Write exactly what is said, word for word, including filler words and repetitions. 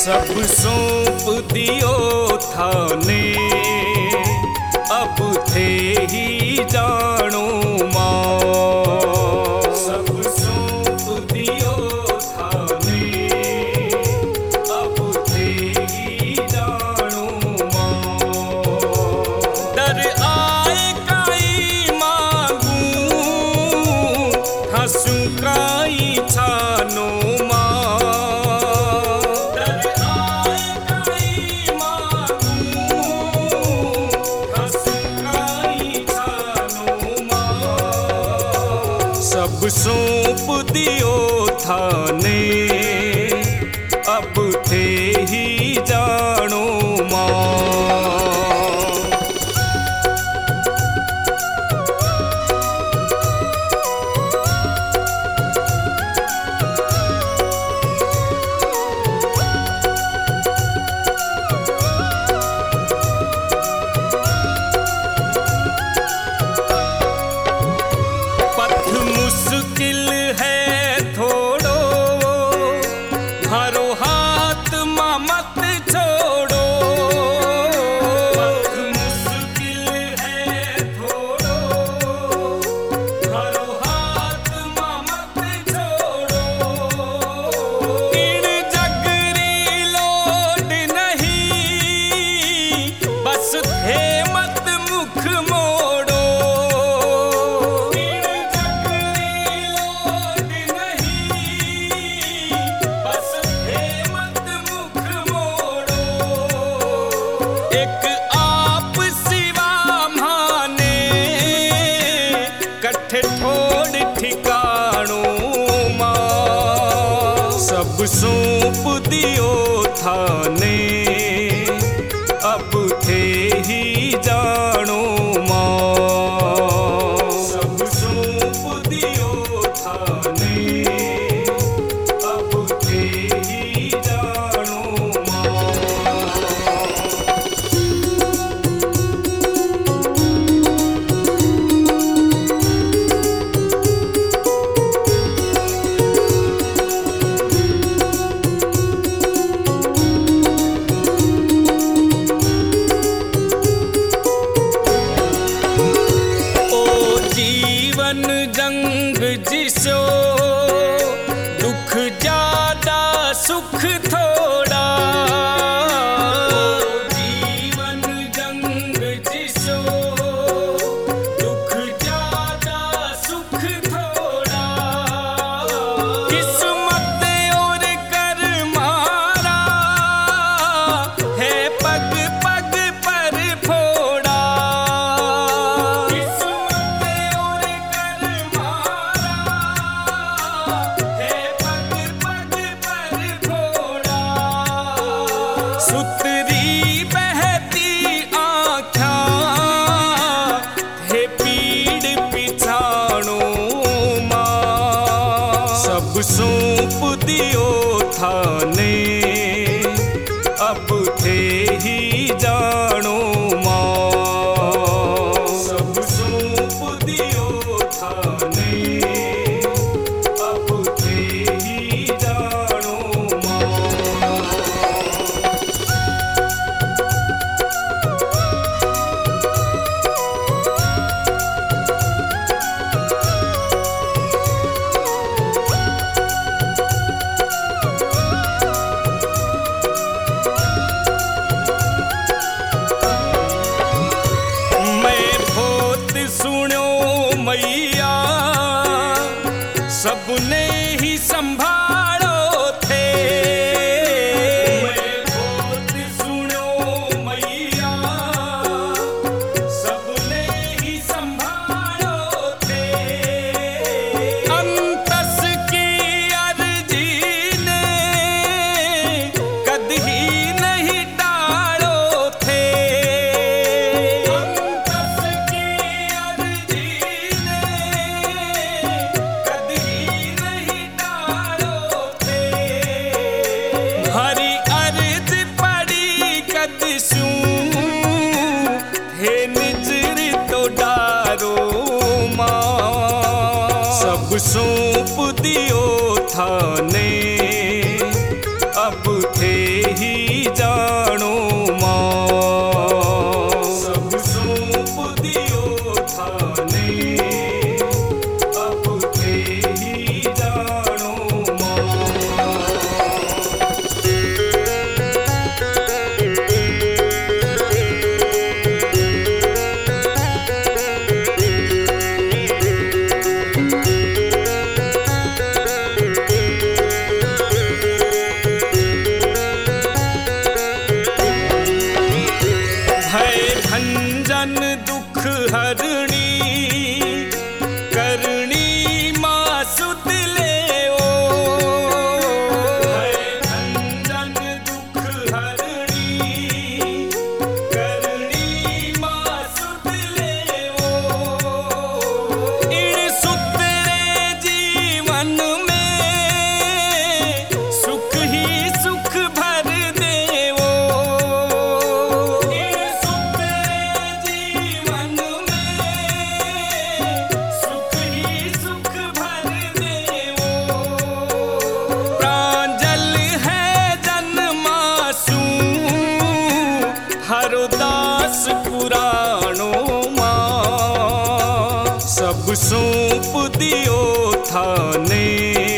सब सौंप दियो थाने, अब थे ही जानो माँ। सब सौंप दियो थाने, अब थे ही जानो माँ। दर आए काई मांगूं, हंसू काई छानो माँ। सब सौंप दियो थाने, अब थे ही जानो माँ। मुश्किल है थोड़ो, हरो हाथ माँ मत छोड़ो। मुश्किल है थोड़ो, हरो हाथ माँ मत छोड़ो। इन जगरी लोड नहीं, बस थे मत मुख मोड़ो। एक आप सिवा माने, कट्ठे ठोड़ ठिकानो माँ। सब सौंप दियो थाने, अब थे ही जानो माँ। सब सौंप दियो थाने, अब थे ही जानो माँ। जंग जिसो दुख ज्यादा सुख थोड़ा। जीवन जंग जिसो दुख ज्यादा सुख थोड़ा। किस्मत और कर मारा है पग पग पर फोड़ा। सुतरी बहती आँखां, थे पीड़ पिछाणो माँ। सब सौंप दियो थाने, अब थे ही जानो माँ। सब सौंप दियो थाने, अब थे ही जानो माँ। मैया सबने ही संभालो थे। मैं बहुत सुनो मैया, सबने ही संभालो थे। अंतस की अर्जी ने कद ही नहीं टालो थे। अंतस की अर्जी हरी अर्ज पड़ी कदसू, हे निजर तो डारो माँ। सब सौंप दियो थाने, अब थे ही दियो थाने